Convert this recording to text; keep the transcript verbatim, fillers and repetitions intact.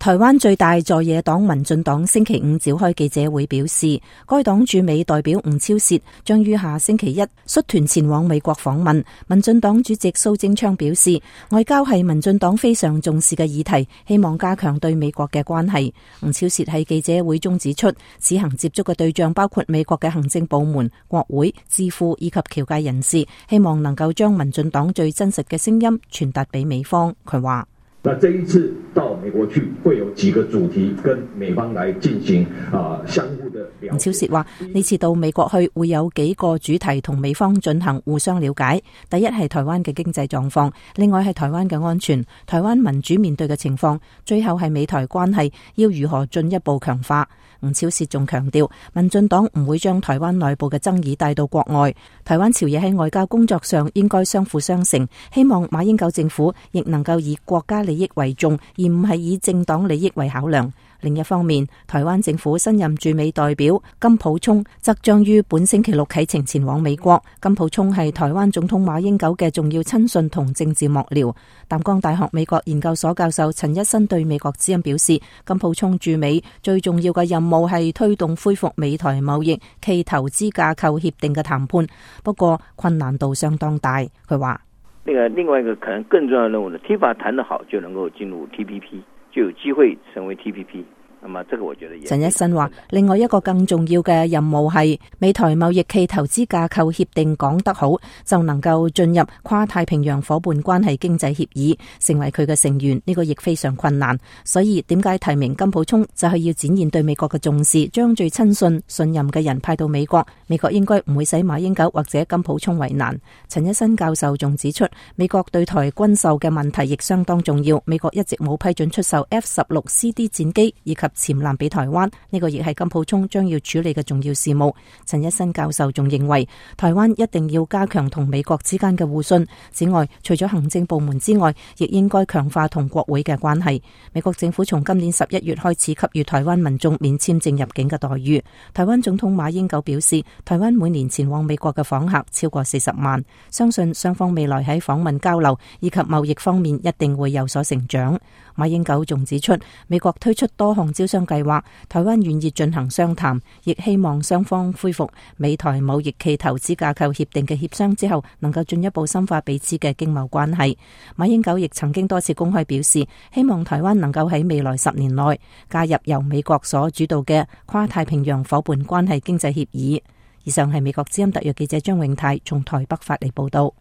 台灣最大在野黨民進黨星期五召開記者會，表示該黨駐美代表吳釗燮將於下星期一率團前往美國訪問。民進黨主席蘇貞昌表示，外交係民進黨非常重視嘅議題，希望加強對美國嘅關係。吳釗燮喺記者會中指出，此行接觸嘅對象包括美國嘅行政部門、國會、智庫以及僑界人士，希望能夠將民進黨最真實嘅聲音傳達俾美方。佢話： 那這一次到美國去，會有幾個主題跟美方來進行啊相互的了解。吳釗燮話：呢次到美國去會有幾個主題同美方進行互相了解。第一係台灣嘅經濟狀況，另外係台灣嘅安全、台灣民主面對嘅情況，最後係美台關係要如何進一步強化。吳釗燮仲強調，民進黨唔會將台灣內部嘅爭議帶到國外。台灣朝野喺外交工作上應該相輔相成，希望馬英九政府亦能夠以國家利益為重，而唔係以政黨利益為考量。另一方面，台灣政府新任駐美代表金溥聰則將於本星期六啟程前往美國。金溥聰係台灣總統馬英九嘅重要親信同政治幕僚。淡江大學美國研究所教授陳一新對美國之音表示，金溥聰駐美最重要嘅任務係推動恢復美台貿易暨投資架構協定嘅談判，不過困難度相當大。佢話： 那個另外一個可能更重要的任務呢 ，T 法談得好就能夠進入 T P P， 就有機會成為 T P P。那麼這個我覺得也陳一新話，另外一個更重要嘅任務係美台貿易暨投資架構協定講得好，就能夠進入跨太平洋夥伴關係經濟協議，成為佢嘅成員。呢個亦非常困難。所以點解提名金溥聰就係要展現對美國嘅重視，將最親信信任嘅人派到美國。美國應該唔會使馬英九或者金溥聰為難。陳一新教授仲指出，美國對台軍售嘅問題亦相當重要。美國一直冇批准出售 F 十六 C D 戰機以及潛艦俾台灣，呢個亦係金溥聰將要處理嘅重要事務。陳一新教授仲認為，台灣一定要加強同美國之間嘅互信。此外，除咗行政部門之外，亦應該強化同國會嘅關係。美國政府從今年十一月開始給予台灣民眾免簽證入境嘅待遇。台灣總統馬英九表示，台灣每年前往美國嘅訪客超過四十萬，相信雙方未來喺訪問交流以及貿易方面一定會有所成長。馬英九仲指出，美國推出多項招商計劃，台灣願意進行商談，亦希望雙方恢復美台貿易暨投資架構協定嘅協商之後，能夠進一步深化彼此嘅經貿關係。馬英九亦曾經多次公開表示，希望台灣能夠喺未來十年內加入由美國所主導嘅跨太平洋夥伴關係經濟協議。以上係美國之音特約記者張永泰從台北發嚟報道。